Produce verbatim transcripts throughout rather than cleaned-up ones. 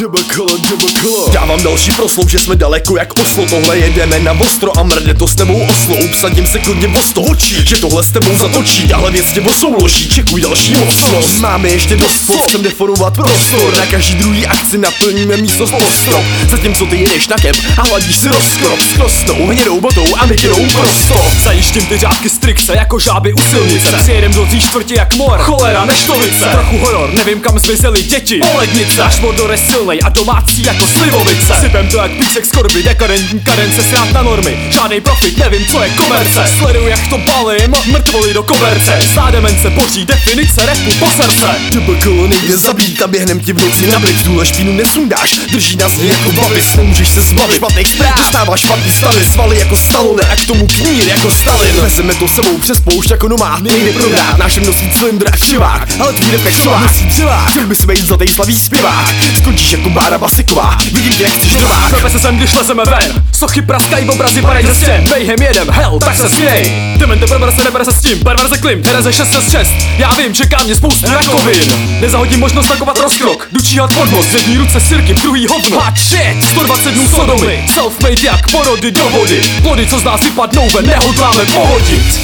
Dávám další proslov, že jsme daleko jak Oslo. Tohle jedeme na ostro a mrde to s tebou oslou. Sadím se klidně o sto hočí, že tohle s tebou zatočí. Tahle věc tě osouloží, čekuj další mocnost. Máme ještě dost slov, chcem deformovat prostor. Na každý druhý akci naplníme místnost postrop. Zatímco ty jedeš na kemp a hladíš si rozkrop s krostou, hnědou botou a netěnou prosto. Zajištím ty řádky strikce jako žáby u silnice. Přijedem do tý čtvrtě jak mor, cholera neštovice. Trochu horor, nevím kam zmizely děti. Polednice, až Mordor je silnej a domácí jako slivovice. Sypem to jak písek z korby, dekadentní kadence, srát na normy. Žádnej profit, nevím co je komerce. Sleduju jak to balím, mrtvoli do koberce. Stá demence boží, definice rapu po srdce. Debakl nejde zabít a běhnem ti v noci nabit. Tuhle špínu nesundáš, drží nás jako babis. Nemůžeš se zbavit špatných zpráv, dostáváš špatný stavy. Svaly jako Stallone a k tomu knír jako Stalin. Vezeme to sebou přes poušť jako nomád, nejde prodat. Náš nosí cylindr a křivák, ale tvůj reflexová nosí dřevák. Chtěl by si být zlatý slavý zpěvák, skončíš jako Bára Basiková. Vidím tě jak chceš dovák. Prope se sem, když lezeme ven. Sochy praskají, obrazy padají ze stěn. Bejhem jedem, hell, tak se směj. Demente perverze, nebere se s tím, perverze klim, hereze šest šest šest. Já vím, čeká mě spoustu rakovin. Nezahodím možnost takovat rozkrok, jdu číhat pod most. Z jedný ruce sirky, v druhý hovno. Hot shit, sto dvacet dnů sodomy. Self-made jak porody do vody. Plody, co z nás vypadnou ven, nehodláme pohodit.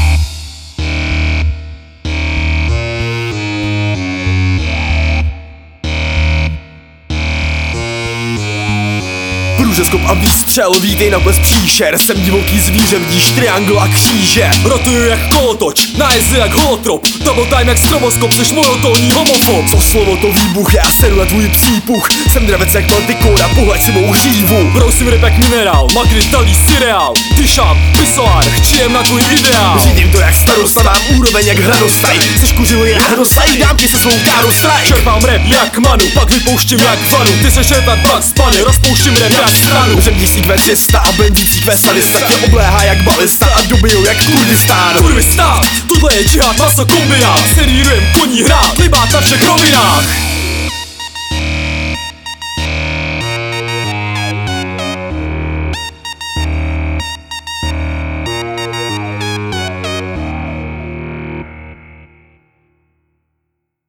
Průřezkop a výstřel, vítej na ples příšer. Jsem divoký zvíře, vidíš triangl a kříže. Rotuju jak kolotoč, nájezdy jak holotrop. Double time jak stroboskop, seš monotónní homofob. To slovo to výbuch, já seru na tvůj přípuch. Jsem dravec jak Mantikora, pohled si mou hřívu. Brousím rap jak minerál, magrit talí cereál. Tyšám, pisoár, chčijem na tvůj ideál. Řídím to jak starosta, mám úroveň jak hranostaj. Seš kuřilo jak hranostaj, dám ti se svou káru strike. Čerpám rap jak manu, pak vypouštím jak vanu. Ty seš retard Bugs Bunny, rozpouštím rap jak stranu. Řemdící V tři sta a benzící V sadista tě obléhá jak balista a dobijou jak Kurdistán. Kurdistán, tohle je džihad, maso kombinát. Servírujem koní hrát, libát na všech rovinách.